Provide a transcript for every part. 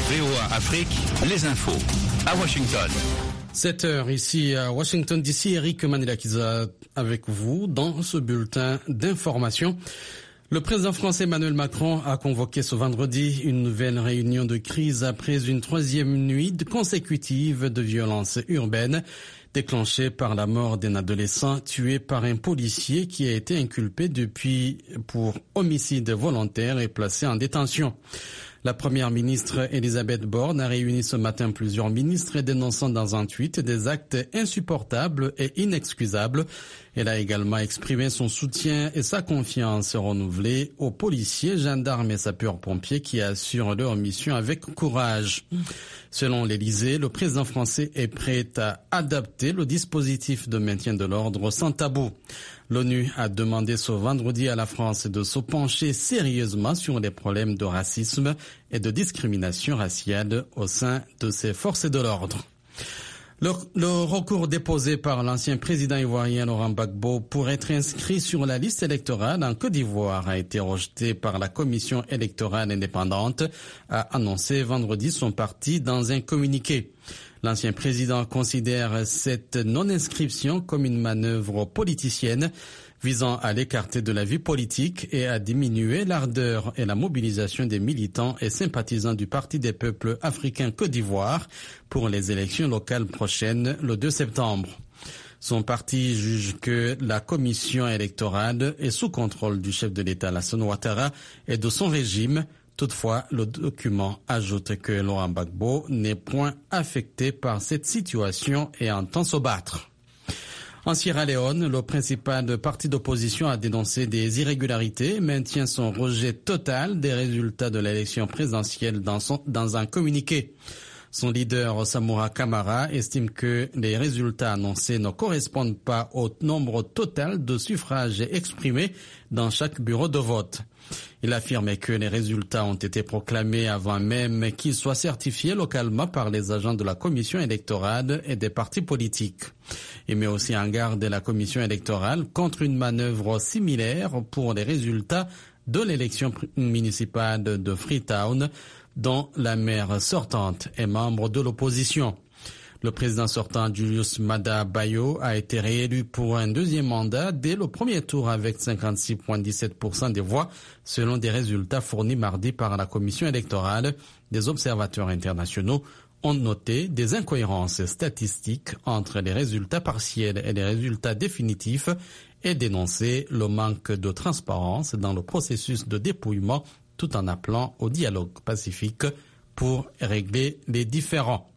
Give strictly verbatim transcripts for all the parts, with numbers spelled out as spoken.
V O A Afrique, les infos à Washington. sept heures ici à Washington D C, Eric Manilakiza avec vous dans ce bulletin d'information. Le président français Emmanuel Macron a convoqué ce vendredi une nouvelle réunion de crise après une troisième nuit consécutive de violences urbaines déclenchée par la mort d'un adolescent tué par un policier qui a été inculpé depuis pour homicide volontaire et placé en détention. La première ministre Elisabeth Borne a réuni ce matin plusieurs ministres dénonçant dans un tweet des actes insupportables et inexcusables. Elle a également exprimé son soutien et sa confiance renouvelée aux policiers, gendarmes et sapeurs-pompiers qui assurent leur mission avec courage. Selon l'Élysée, le président français est prêt à adapter le dispositif de maintien de l'ordre sans tabou. L'ONU a demandé ce vendredi à la France de se pencher sérieusement sur les problèmes de racisme et de discrimination raciale au sein de ses forces de l'ordre. Le, le recours déposé par l'ancien président ivoirien Laurent Gbagbo pour être inscrit sur la liste électorale en Côte d'Ivoire a été rejeté par la commission électorale indépendante, a annoncé vendredi son parti dans un communiqué. L'ancien président considère cette non-inscription comme une manœuvre politicienne visant à l'écarter de la vie politique et à diminuer l'ardeur et la mobilisation des militants et sympathisants du Parti des peuples africains Côte d'Ivoire pour les élections locales prochaines le deux septembre. Son parti juge que la commission électorale est sous contrôle du chef de l'État Alassane Ouattara et de son régime. Toutefois, le document ajoute que Laurent Gbagbo n'est point affecté par cette situation et entend se battre. En Sierra Leone, le principal parti d'opposition a dénoncé des irrégularités et maintient son rejet total des résultats de l'élection présidentielle dans, son, dans un communiqué. Son leader, Samura Kamara, estime que les résultats annoncés ne correspondent pas au nombre total de suffrages exprimés dans chaque bureau de vote. Il affirme que les résultats ont été proclamés avant même qu'ils soient certifiés localement par les agents de la commission électorale et des partis politiques. Il met aussi en garde la commission électorale contre une manœuvre similaire pour les résultats de l'élection municipale de Freetown, dont la maire sortante est membre de l'opposition. Le président sortant Julius Maada Bio a été réélu pour un deuxième mandat dès le premier tour avec cinquante-six virgule dix-sept pour cent des voix, selon des résultats fournis mardi par la commission électorale. Des observateurs internationaux ont noté des incohérences statistiques entre les résultats partiels et les résultats définitifs et dénoncé le manque de transparence dans le processus de dépouillement, tout en appelant au dialogue pacifique pour régler les différends.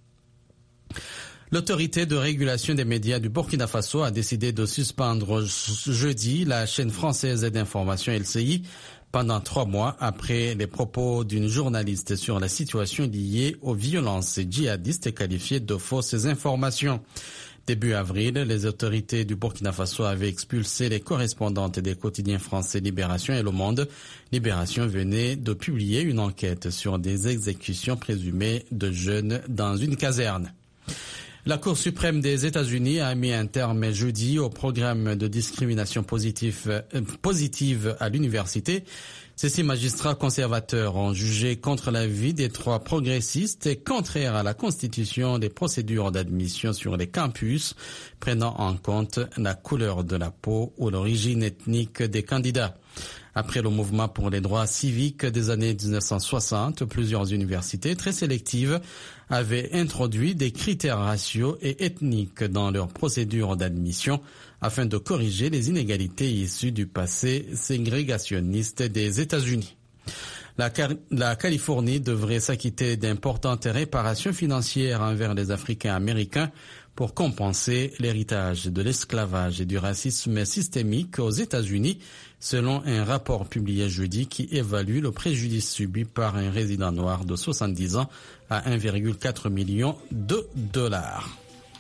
L'autorité de régulation des médias du Burkina Faso a décidé de suspendre jeudi la chaîne française d'information L C I pendant trois mois après les propos d'une journaliste sur la situation liée aux violences djihadistes qualifiées de fausses informations. Début avril, les autorités du Burkina Faso avaient expulsé les correspondantes des quotidiens français Libération et Le Monde. Libération venait de publier une enquête sur des exécutions présumées de jeunes dans une caserne. La Cour suprême des États-Unis a mis un terme jeudi au programme de discrimination positive, euh, positive à l'université. Ces six magistrats conservateurs ont jugé contre l'avis des trois progressistes et contraire à la Constitution des procédures d'admission sur les campus, prenant en compte la couleur de la peau ou l'origine ethnique des candidats. Après le mouvement pour les droits civiques des années dix-neuf cent soixante, plusieurs universités très sélectives avaient introduit des critères raciaux et ethniques dans leurs procédures d'admission afin de corriger les inégalités issues du passé ségrégationniste des États-Unis. La, la Californie devrait s'acquitter d'importantes réparations financières envers les Africains américains pour compenser l'héritage de l'esclavage et du racisme systémique aux États-Unis, selon un rapport publié jeudi qui évalue le préjudice subi par un résident noir de soixante-dix ans à un virgule quatre million de dollars.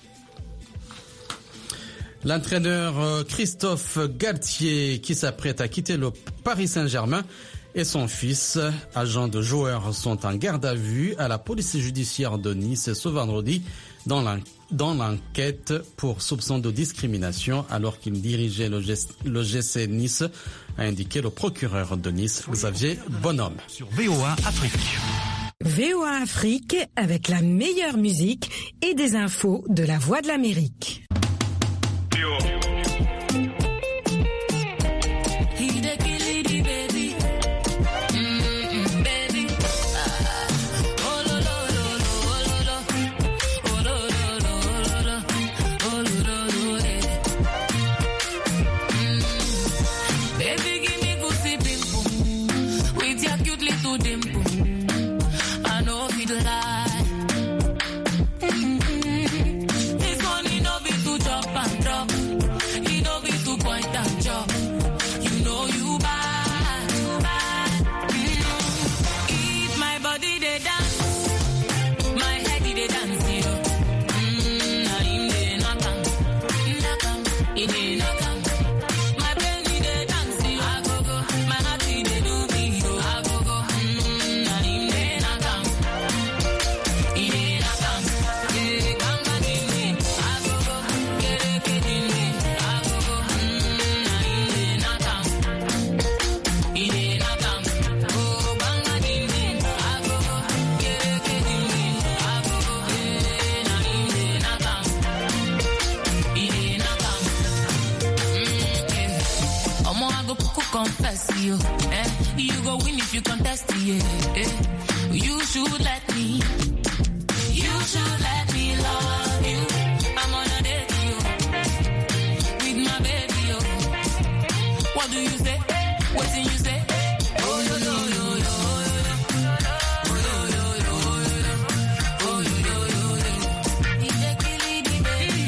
L'entraîneur Christophe Galtier, qui s'apprête à quitter le Paris Saint-Germain, et son fils, agent de joueur, sont en garde à vue à la police judiciaire de Nice ce vendredi dans l'enquête pour soupçon de discrimination alors qu'il dirigeait le G C Nice, a indiqué le procureur de Nice, Xavier Bonhomme. Sur V O A Afrique. V O A Afrique avec la meilleure musique et des infos de la Voix de l'Amérique. Confess you, eh? You go win if you contest, yeah, eh? You should let me, you should let me love you. I'm on a date, you, with my baby, yo. What do you say? What do you say? Oh, yo, yo, yo, yo, oh, yo, yo, yo, oh, yo, yo, yo, yo. He's a killy, the baby.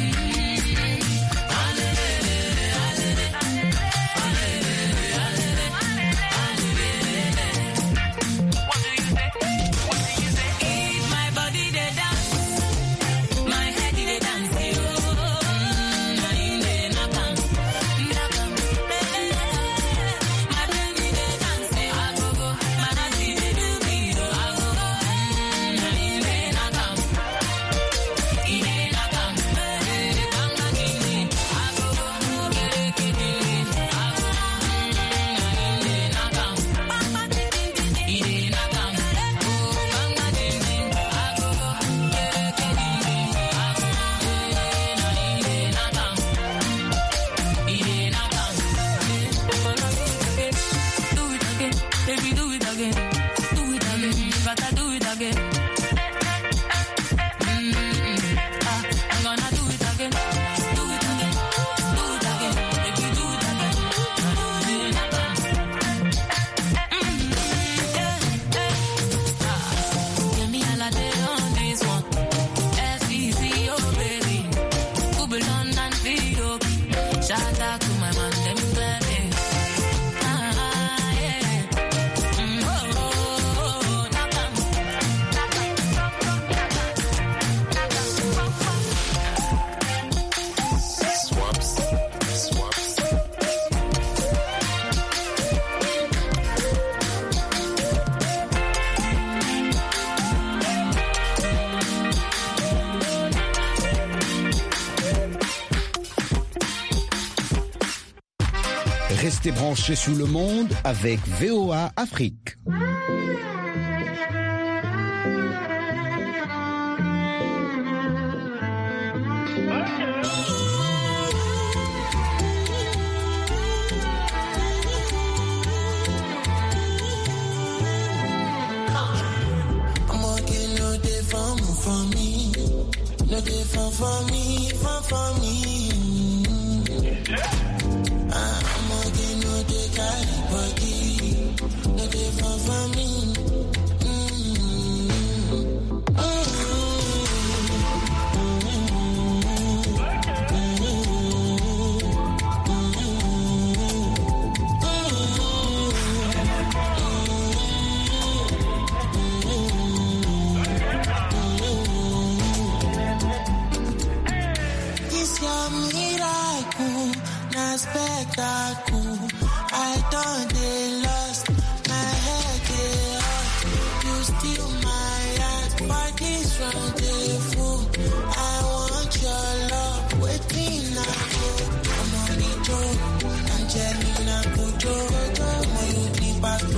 Restez branchés sur le monde avec V O A Afrique. No dey fun for me, fun for me. I'm okay, no dey carry body. No dey fun for me.